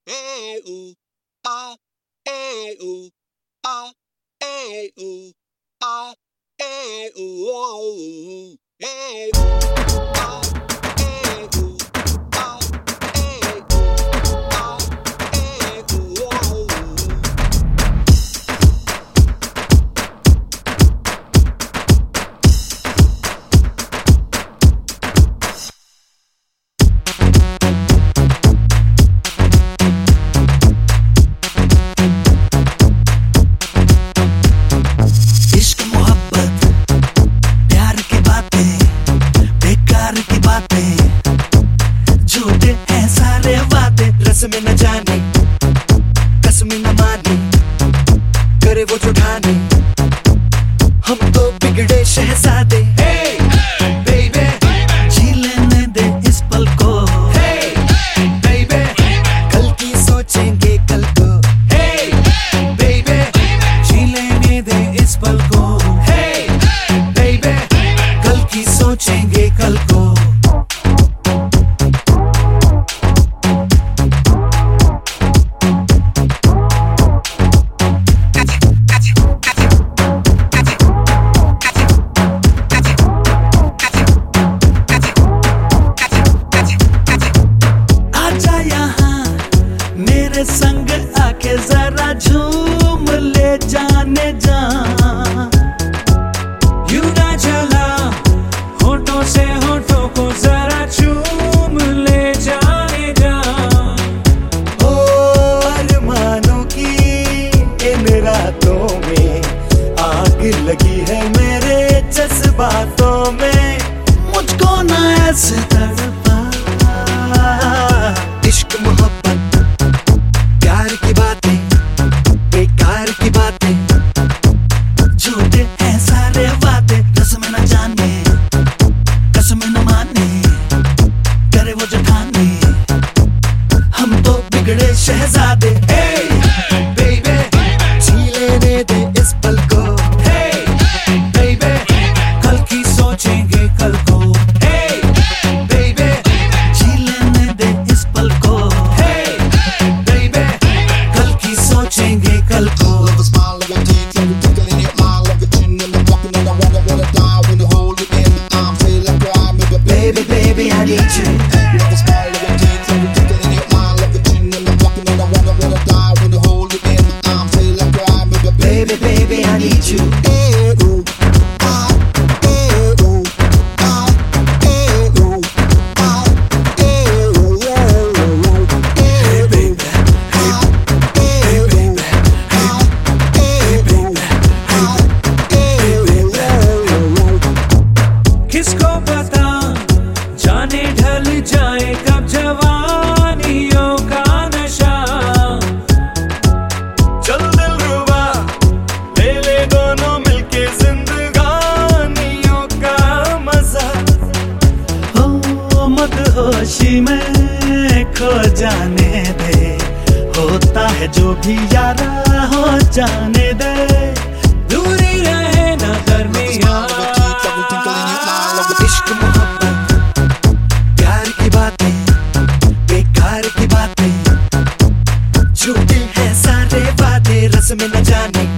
Hey, ooh, oh, hey, ooh, oh, hey, ooh, oh, hey, ooh, oh, hey, ooh, oh, hey, ooh, oh, hey, ooh, oh, hey, ooh, oh. में न जाने कसम न माने करे वो जो ठाने हम तो बिगड़े शहजादे hey, baby, जी लेने दे इस पल को hey, baby, कल की सोचेंगे कल को hey, baby, जी लेने दे इस पल को hey, baby, कल की सोचेंगे कल को संग आके जरा झूम ले जाने जा यूं ना चला होठों से होठों को जरा चूम ले जाने जा ओ अरमानों की इन रातों में आग लगी है मेरे जज्बातों में मुझको ना ऐसे तड़पा इश्क मोहब्बत की बातें बेकार की बातें झूठे हैं सारे वादे रस्म न जाने कसम न माने करे वो जो ठाने हम तो बिगड़े शहजादे hey, baby, जी लेने दे इस पल को hey, baby, कल की सोचेंगे कल को hey, baby, जी लेने दे इस पल को सोचेंगे कल को Love a smile, love your teeth, love you tickling it, mine, love your chin, and the walking, and I wanna die when you hold it in my arms, feel like crying, baby, baby, I need you. Love a smile, love your teeth, love you tickling it, mine, love your chin, and the walking, and I wanna die when you hold it in my arms, feel like crying, baby, baby, I need you. Hey, ooh, oh, hey, ooh, oh, hey, ooh, oh, hey, ooh, oh, hey, baby, किसको पता जाने ढल जाए कब जवानियों का नशा चल दिल रुबा ले ले दोनों मिलके जिंदगानियों का मजा हो मदहोशी में खो जाने दे होता है जो भी यारा हो जाने दे दूरी रहे ना दरमियां इश्क मोहब्बत प्यार की बातें बेकार की बातें झूठे हैं सारे वादे रस्म न जाने